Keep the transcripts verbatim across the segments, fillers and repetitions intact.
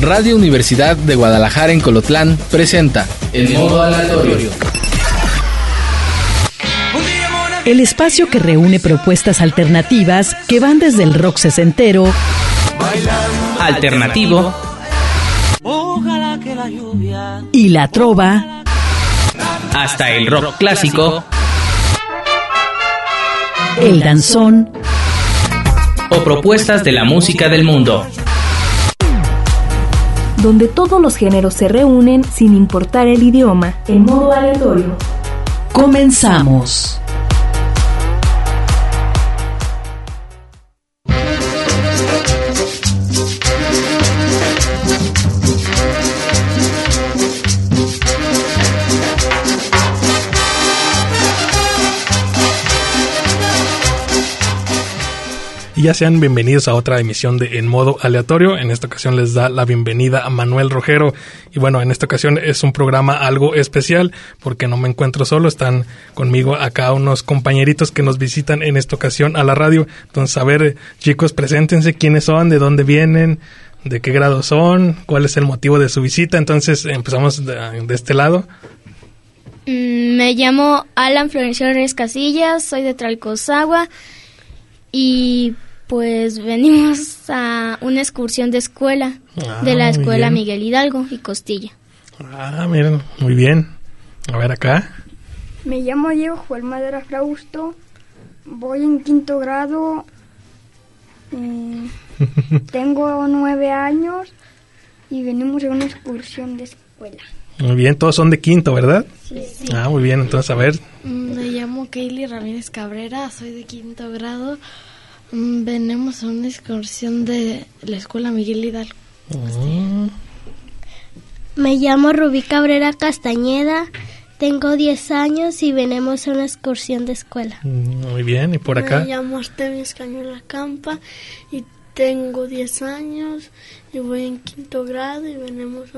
Radio Universidad de Guadalajara en Colotlán presenta En Modo Aleatorio. El espacio que reúne propuestas alternativas que van desde el rock sesentero, alternativo y la trova, hasta el rock clásico, el danzón o propuestas de la música del mundo, donde todos los géneros se reúnen sin importar el idioma, en modo aleatorio. Comenzamos. Y ya sean bienvenidos a otra emisión de En Modo Aleatorio. En esta ocasión les da la bienvenida a Manuel Rogero. Y bueno, en esta ocasión es un programa algo especial porque no me encuentro solo. Están conmigo acá unos compañeritos que nos visitan en esta ocasión a la radio. Entonces, a ver, chicos, preséntense quiénes son, de dónde vienen, de qué grado son, cuál es el motivo de su visita. Entonces, empezamos de, de este lado. Me llamo Alan Florencio Reyes Casillas, soy de Tlalcozagua y pues venimos a una excursión de escuela, ah, de la escuela Miguel Hidalgo y Costilla. Ah, miren, muy bien. A ver acá. Me llamo Diego Joel Madera Frausto, voy en quinto grado, eh, tengo nueve años y venimos a una excursión de escuela. Muy bien, todos son de quinto, ¿verdad? Sí. sí. Ah, muy bien, entonces a ver. Me llamo Kaylee Ramírez Cabrera, soy de quinto grado. Venimos a una excursión de la escuela Miguel Hidalgo. Mm. Me llamo Rubí Cabrera Castañeda, tengo diez años y venimos a una excursión de escuela. Muy bien, ¿y por acá? Me llamo Artemis Cañola Campa y tengo diez años y voy en quinto grado y venimos a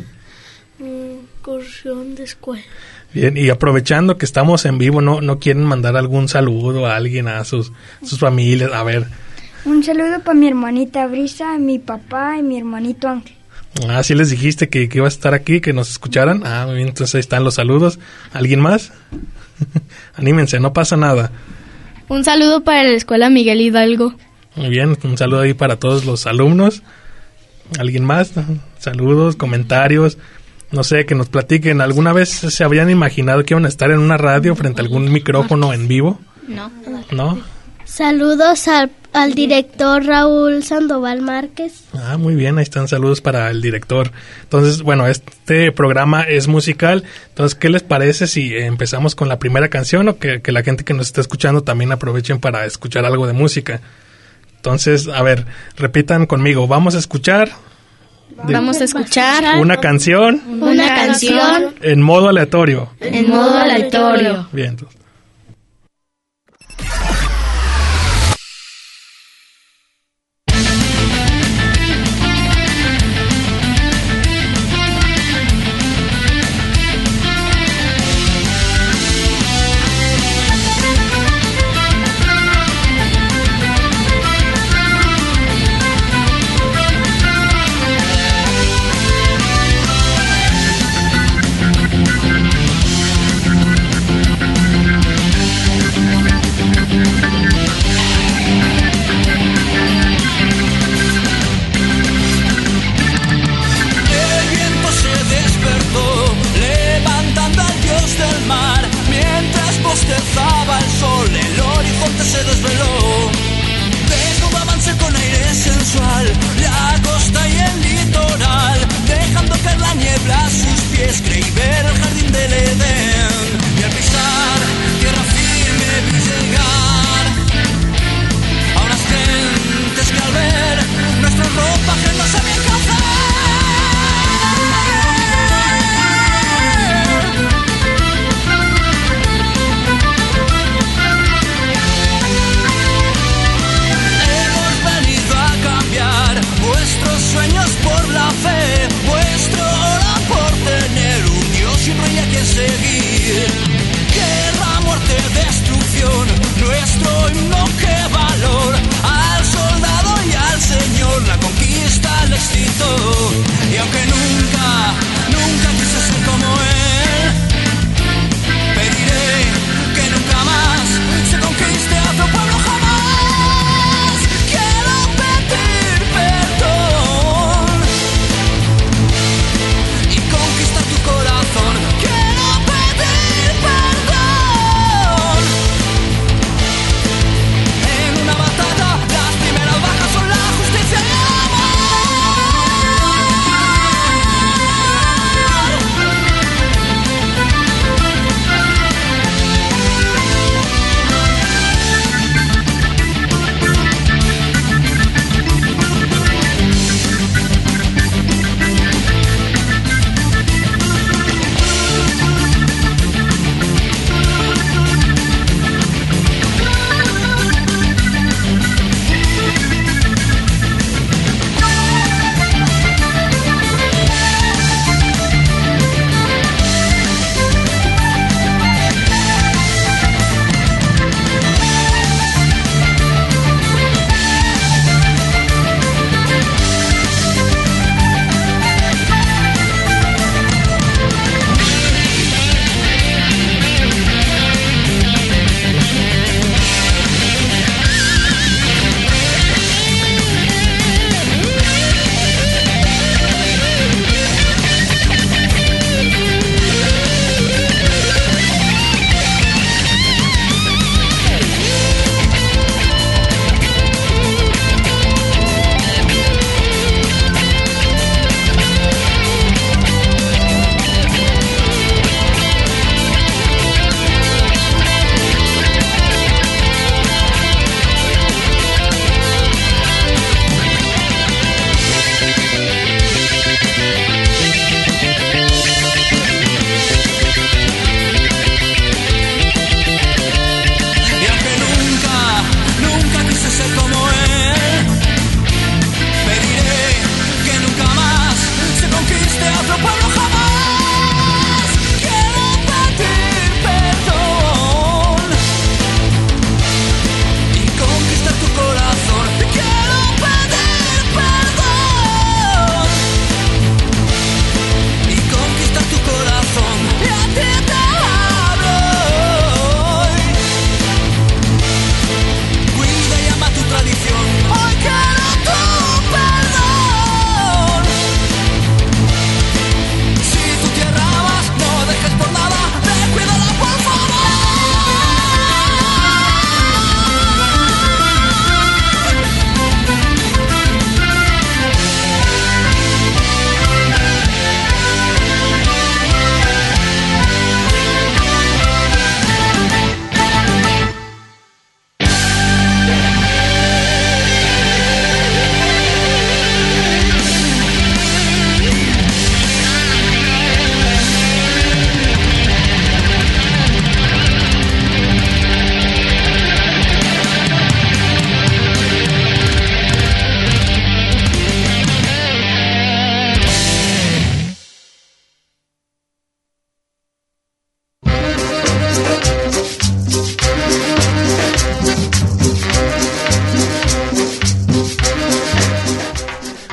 una excursión de escuela. Bien, y aprovechando que estamos en vivo, ¿no no quieren mandar algún saludo a alguien, a sus sus familias? A ver. Un saludo para mi hermanita Brisa, mi papá y mi hermanito Ángel. Ah, sí les dijiste que, que ibas a estar aquí, que nos escucharan. Ah, muy bien, entonces ahí están los saludos. ¿Alguien más? Anímense, no pasa nada. Un saludo para la escuela Miguel Hidalgo. Muy bien, un saludo ahí para todos los alumnos. ¿Alguien más? Saludos, comentarios. No sé, que nos platiquen. ¿Alguna vez se habían imaginado que iban a estar en una radio frente a algún micrófono en vivo? No. ¿No? Saludos al, al director Raúl Sandoval Márquez. Ah, muy bien, ahí están saludos para el director. Entonces, bueno, este programa es musical. Entonces, ¿qué les parece si empezamos con la primera canción o que, que la gente que nos está escuchando también aprovechen para escuchar algo de música? Entonces, a ver, repitan conmigo. Vamos a escuchar... De Vamos a escuchar una canción, una canción en modo aleatorio. En modo aleatorio. Bien, entonces.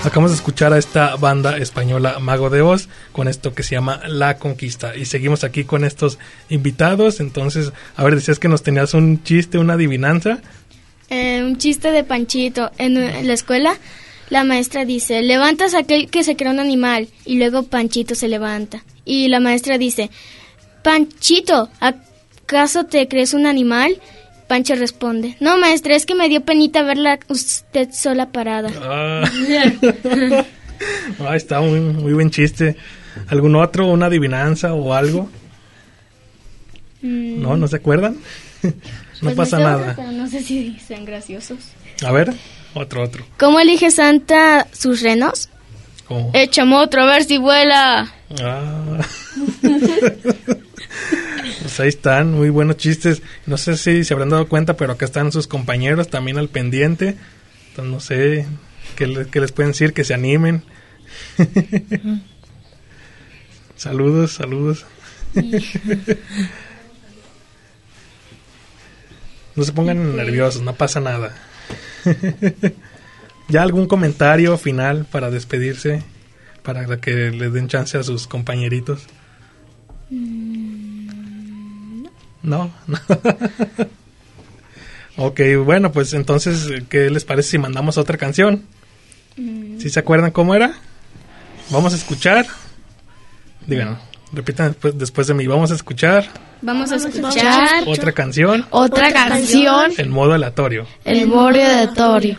Acabamos de escuchar a esta banda española Mago de Oz con esto que se llama La Conquista. Y seguimos aquí con estos invitados. Entonces, a ver, decías que nos tenías un chiste, una adivinanza. Eh, un chiste de Panchito. En, en la escuela, la maestra dice, levantas a aquel que se crea un animal. Y luego Panchito se levanta. Y la maestra dice, Panchito, ¿acaso te crees un animal? Pancho responde, no, maestra, es que me dio penita verla usted sola parada. Ah, ah está muy, muy buen chiste. ¿Algún otro, una adivinanza o algo? Mm. ¿No? ¿No se acuerdan? No pues pasa no sé nada. Otro, pero no sé si sean graciosos. A ver, otro, otro. ¿Cómo elige Santa sus renos? ¿Cómo? Échame otro a ver si vuela. Ah. Pues ahí están, muy buenos chistes. No sé si se habrán dado cuenta, pero acá están sus compañeros también al pendiente. Entonces no sé qué, le, qué les pueden decir, que se animen. Saludos, saludos. No se pongan nerviosos, no pasa nada. ¿Ya algún comentario final para despedirse? Para que les den chance a sus compañeritos. No, no. Ok, bueno, pues entonces, ¿qué les parece si mandamos otra canción? Mm. ¿Sí se acuerdan cómo era? Vamos a escuchar. Díganos, repitan después, después de mí. Vamos a escuchar. Vamos a escuchar. Otra canción. Otra canción. En modo aleatorio. El modo aleatorio.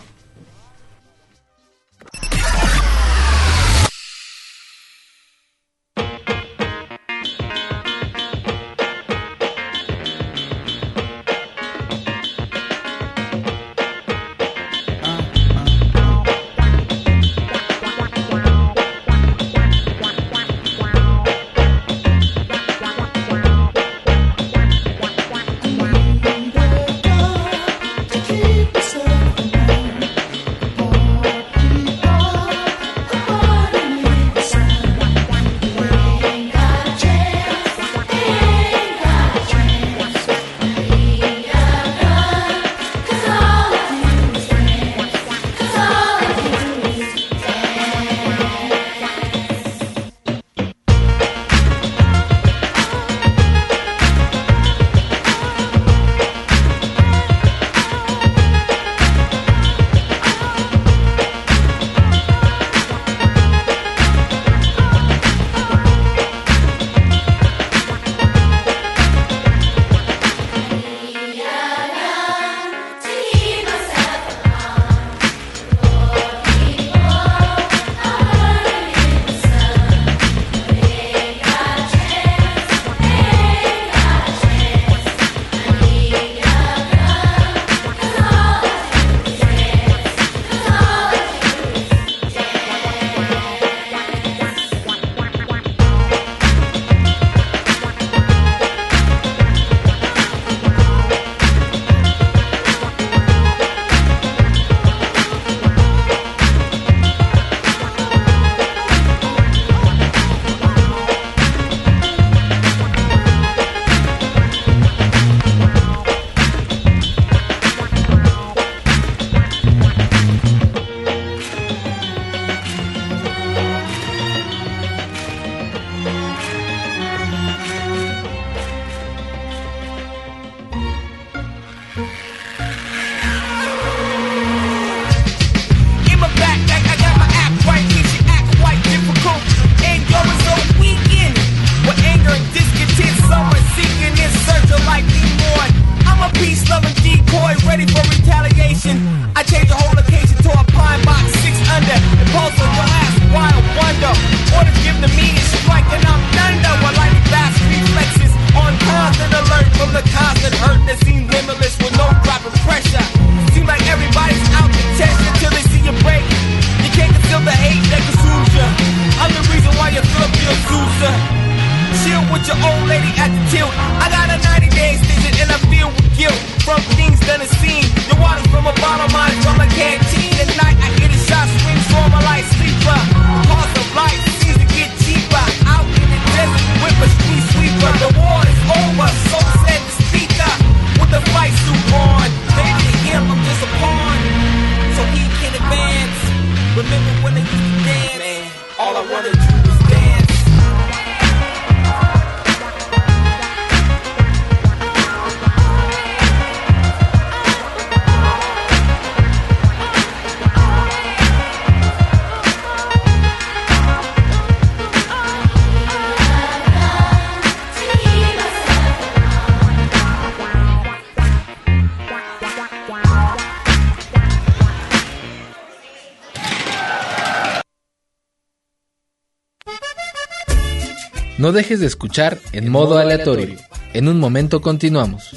Remember when they No dejes de escuchar En Modo Aleatorio. En un momento continuamos.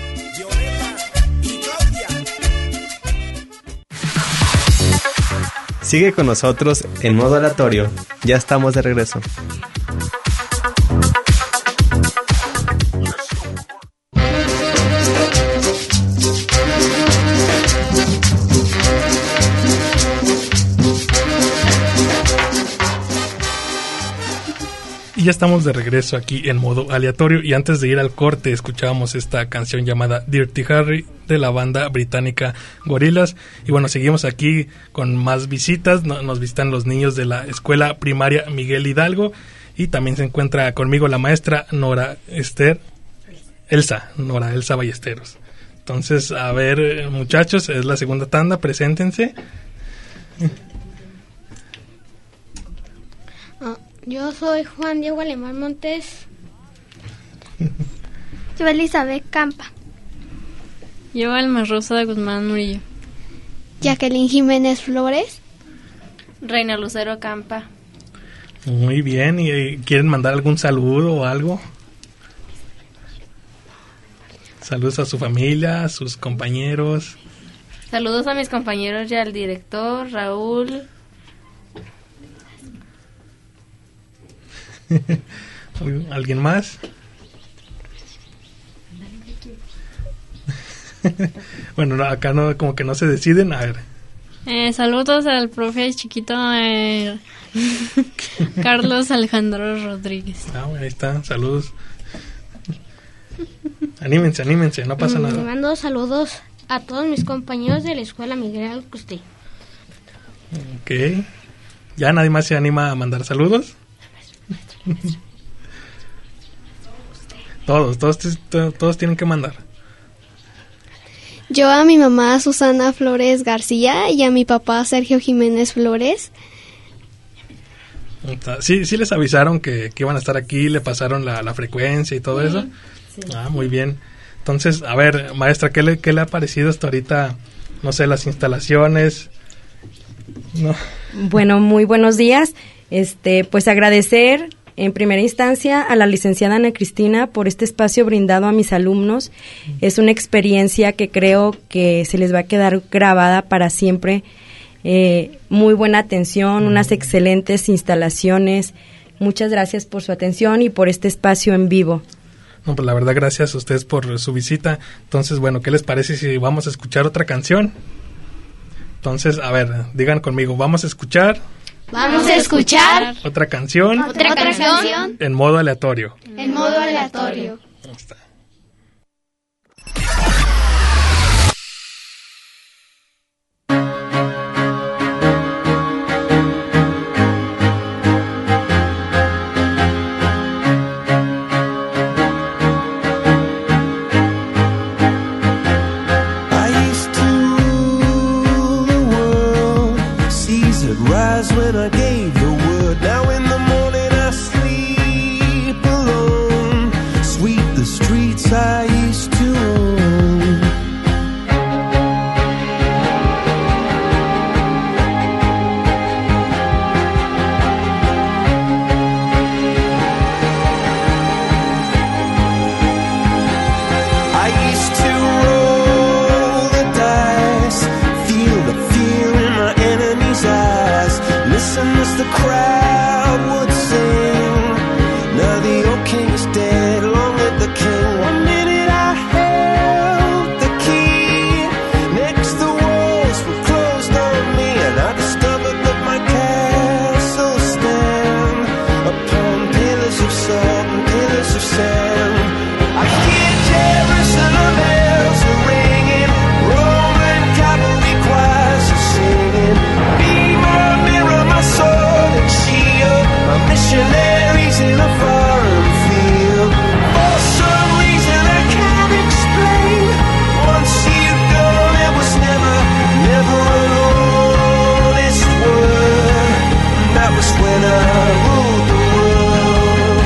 Sigue con nosotros en Modo Aleatorio. Ya estamos de regreso. Y ya estamos de regreso aquí en Modo Aleatorio, y antes de ir al corte escuchábamos esta canción llamada Dirty Harry de la banda británica Gorillaz. Y bueno, seguimos aquí con más visitas. Nos visitan los niños de la escuela primaria Miguel Hidalgo, y también se encuentra conmigo la maestra Nora Esther Elsa, Nora Elsa Ballesteros. Entonces, a ver, muchachos, es la segunda tanda, preséntense. Yo soy Juan Diego Alemán Montes. Yo Elizabeth Campa. Yo Alma Rosa de Guzmán Murillo. Jacqueline Jiménez Flores. Reina Lucero Campa. Muy bien, ¿y quieren mandar algún saludo o algo? Saludos a su familia, a sus compañeros. Saludos a mis compañeros y al director, Raúl. ¿Alguien más? Bueno, no, acá no, como que no se deciden. A ver. Eh, saludos al profe chiquito eh, Carlos Alejandro Rodríguez. Ah, bueno, ahí está, saludos. Anímense, anímense, no pasa mm, nada. Mando saludos a todos mis compañeros de la escuela Miguel Alcusté. Ok. ¿Ya nadie más se anima a mandar saludos? Todos, todos, todos tienen que mandar. Yo a mi mamá Susana Flores García y a mi papá Sergio Jiménez Flores. Sí, sí les avisaron que, que iban a estar aquí, le pasaron la, la frecuencia y todo sí, eso. Sí. Ah, muy bien. Entonces, a ver, maestra, ¿qué le, qué le ha parecido hasta ahorita? No sé, las instalaciones. No. Bueno, muy buenos días. Este, pues agradecer en primera instancia a la licenciada Ana Cristina por este espacio brindado a mis alumnos. Es una experiencia que creo que se les va a quedar grabada para siempre. Eh, muy buena atención, unas excelentes instalaciones. Muchas gracias por su atención y por este espacio en vivo. No, pues la verdad, gracias a ustedes por su visita. Entonces, bueno, ¿qué les parece si vamos a escuchar otra canción? Entonces, a ver, digan conmigo, vamos a escuchar... Vamos a escuchar otra canción, otra, otra canción en modo aleatorio. En modo aleatorio. Ahí está. When I gave the word, now in the morning I sleep alone. Sweep the streets I used to own. I used to roll the dice, feel the fear in my enemy's eyes. Listen as the crowd would sing. Now the old king is dead, long live the king. One minute I held the key, next the walls were closed on me, and I discovered that my castle stand upon pillars of salt and pillars of sand. I hear Jerusalem bells are ringing, Roman cavalry choirs are singing. Be my mirror, my in a foreign field. For some reason I can't explain. Once you've gone, it was never, never an honest word. And that was when I ruled the world.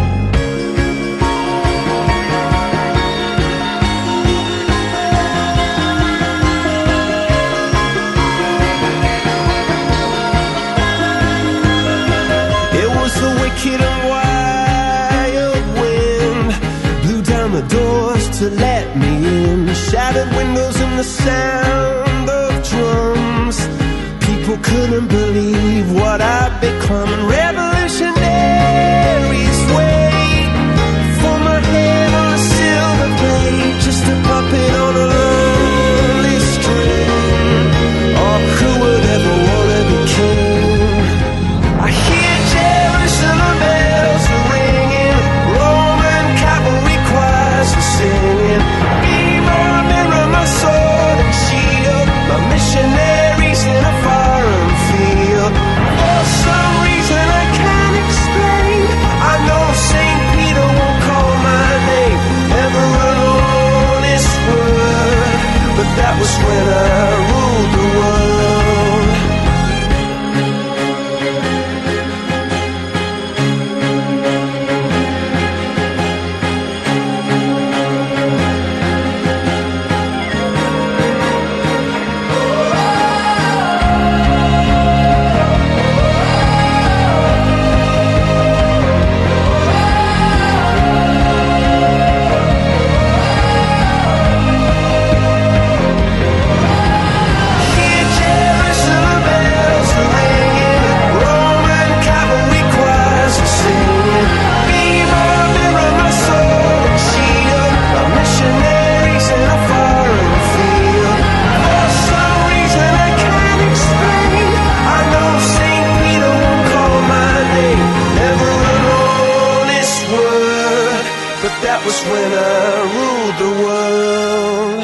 It was the wicked and wild wind blew down the doors to let me in. Shattered windows and the sound of drums. People couldn't believe what I'd become. Revolutionaries wait for my head on a silver blade, just a puppet on a lonely string. Oh, who would ever wanna be king? I hear Jerusalem bells are ringing, Roman cavalry choirs are singing. Be my mirror, my sword and shield, my missionaries in a foreign field. For some reason I can't explain, I know Saint Peter won't call my name, never an honest word, but that was when I ruled the world. Hear Jerusalem bells are ringing, Roman cavalry choirs are singing. Be my mirror, my sword and shield, my missionaries in a foreign field. For some reason I can't explain, I know Saint Peter won't call my name, never an honest word, but that was when I ruled the world.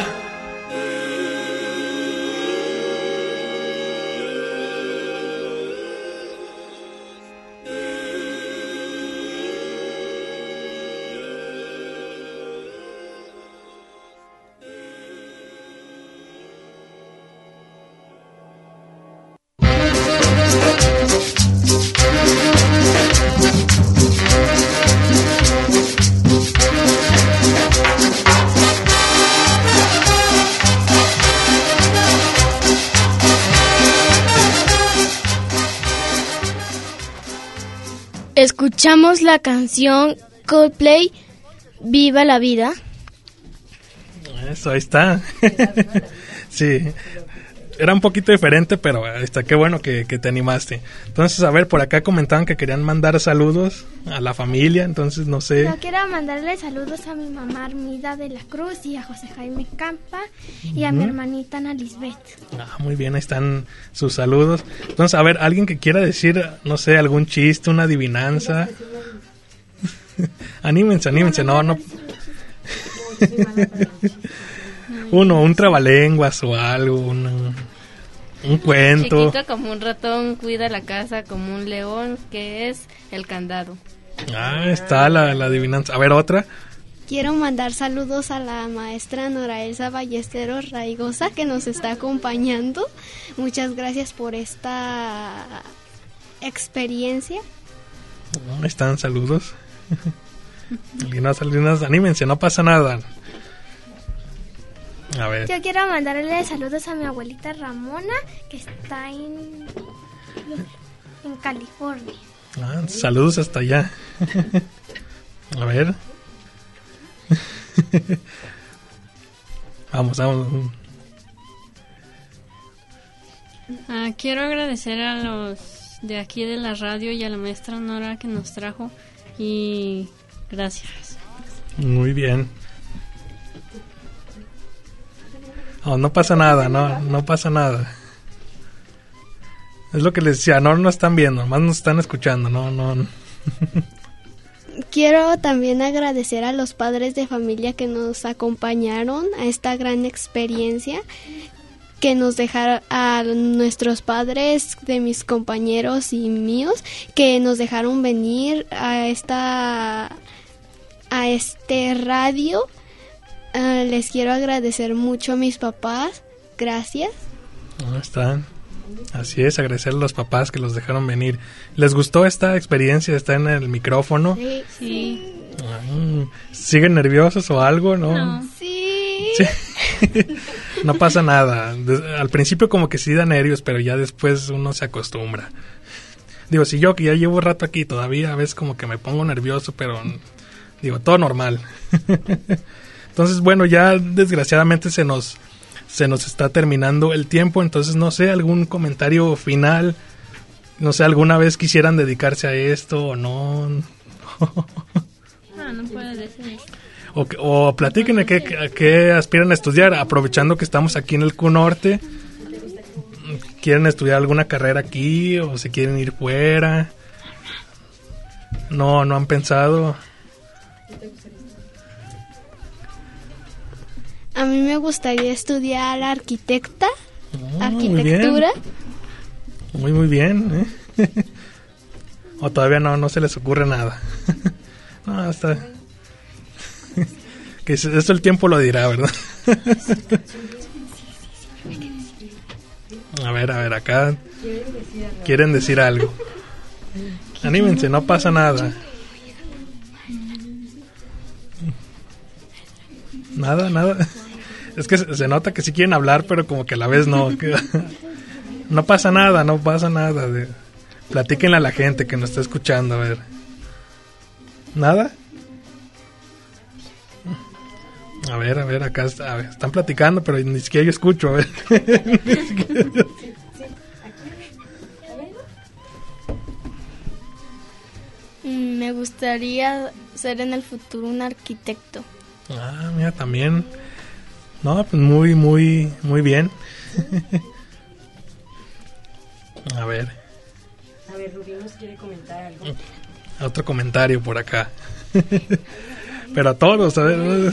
Escuchamos la canción Coldplay, Viva la Vida. Eso, ahí está. Sí, era un poquito diferente, pero ahí está, qué bueno que, que te animaste. Entonces, a ver, por acá comentaban que querían mandar saludos a la familia, entonces no sé. Yo quiero mandarle saludos a mi mamá Armida de la Cruz y a José Jaime Campa y a Ujú. mi hermanita Ana Lisbeth. Ah, muy bien, ahí están sus saludos. Entonces, a ver, alguien que quiera decir, no sé, algún chiste, una adivinanza. anímense, anímense, no, no. Uno, un trabalenguas o algo, un, un cuento. Chiquito como un ratón, cuida la casa como un león, que es el candado. Ah, está la, la adivinanza. A ver, otra. Quiero mandar saludos a la maestra Nora Elsa Ballesteros Raigosa, que nos está acompañando. Muchas gracias por esta experiencia. Ahí están, saludos. Algunas, algunas, anímense, no pasa nada. A ver. Yo quiero mandarle saludos a mi abuelita Ramona, que está en, en California. Ah, saludos hasta allá. A ver. Vamos, vamos. Ah, quiero agradecer a los de aquí de la radio y a la maestra Nora que nos trajo y gracias. Muy bien. Oh, no pasa nada, no, no pasa nada. Es lo que les decía, no nos están viendo, nomás nos están escuchando, no, no. Quiero también agradecer a los padres de familia que nos acompañaron a esta gran experiencia que nos dejaron a nuestros padres, de mis compañeros y míos, que nos dejaron venir a esta a este radio. Uh, les quiero agradecer mucho a mis papás. Gracias. Ahí están. Así es, agradecer a los papás que los dejaron venir. ¿Les gustó esta experiencia de estar en el micrófono? Sí. sí. Ay, ¿siguen nerviosos o algo? No. no. Sí. sí. No pasa nada. De- al principio como que sí da nervios, pero ya después uno se acostumbra. Digo, si yo que ya llevo rato aquí todavía a veces como que me pongo nervioso, pero digo, todo normal. Entonces, bueno, ya desgraciadamente se nos se nos está terminando el tiempo, entonces no sé, algún comentario final, no sé, alguna vez quisieran dedicarse a esto o no. No, no puedo decir. O, o platiquen a qué, a qué aspiran a estudiar, aprovechando que estamos aquí en el Q Norte. ¿Quieren estudiar alguna carrera aquí o se quieren ir fuera? No, no han pensado. A mí me gustaría estudiar arquitecta, Oh, arquitectura. Muy, muy bien. ¿eh? O todavía no, no se les ocurre nada. No, hasta... que esto el tiempo lo dirá, ¿verdad? A ver, a ver, acá quieren decir algo. Anímense, no pasa nada. Nada, nada. Es que se, se nota que sí quieren hablar, pero como que a la vez no. Que, no pasa nada, no pasa nada. De, platíquenle a la gente que nos está escuchando, a ver. ¿Nada? A ver, a ver, acá está, a ver, están platicando, pero ni siquiera yo escucho, a ver. Me gustaría ser en el futuro un arquitecto. Ah, mira, también. No, pues muy, muy, muy bien. A ver. A ver, Rubí nos quiere comentar algo. Otro comentario por acá. Pero a todos, a ver.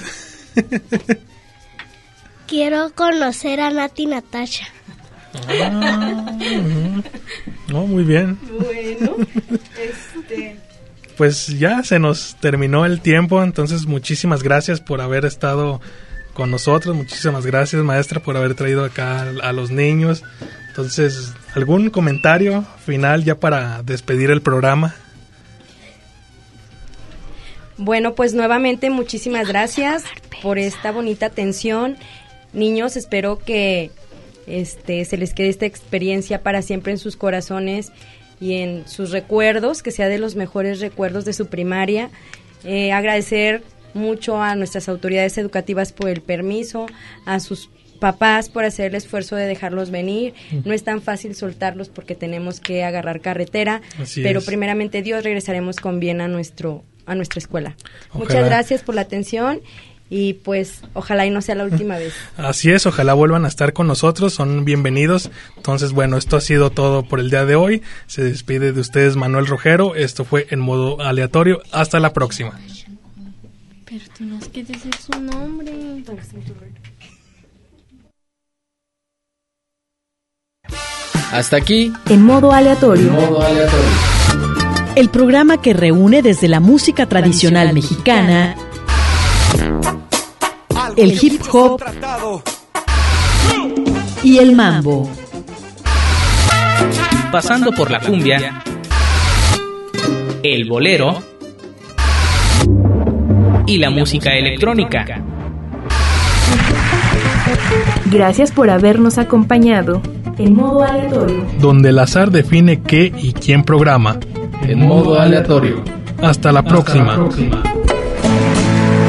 Quiero conocer a Nati Natasha. Ah, no, muy bien. Bueno, este... Pues ya se nos terminó el tiempo, entonces muchísimas gracias por haber estado con nosotros, muchísimas gracias, maestra, por haber traído acá a, a los niños. Entonces, ¿algún comentario final ya para despedir el programa? Bueno, pues nuevamente muchísimas gracias por esta bonita atención. Niños, espero que este se les quede esta experiencia para siempre en sus corazones y en sus recuerdos, que sea de los mejores recuerdos de su primaria. Eh, agradecer mucho a nuestras autoridades educativas por el permiso, a sus papás por hacer el esfuerzo de dejarlos venir. No es tan fácil soltarlos porque tenemos que agarrar carretera, Así pero es. primeramente Dios regresaremos con bien a nuestro a nuestra escuela. Ojalá. Muchas gracias por la atención y pues ojalá y no sea la última vez. Así es, ojalá vuelvan a estar con nosotros, son bienvenidos. Entonces, bueno, esto ha sido todo por el día de hoy. Se despide de ustedes Manuel Rojero. Esto fue En Modo Aleatorio. Hasta la próxima. Pero tienes que decir su nombre. Hasta aquí. En Modo Aleatorio. En Modo Aleatorio. El programa que reúne desde la música tradicional mexicana, el hip hop y el mambo. Pasando por la cumbia, el bolero y la música electrónica. Gracias por habernos acompañado. En Modo Aleatorio. Donde el azar define qué y quién programa. En Modo Aleatorio. Hasta la Hasta próxima. la próxima.